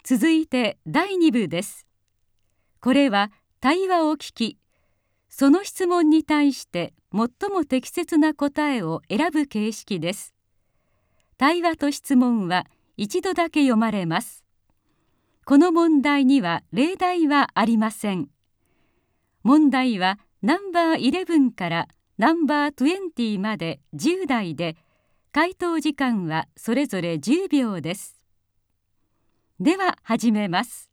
続いて第2部です。これは対話を聞き、その質問に対して最も適切な答えを選ぶ形式です。対話と質問は一度だけ読まれます。この問題には例題はありません。問題はナンバー11からナンバー20まで10題で、回答時間はそれぞれ10秒です。では始めます。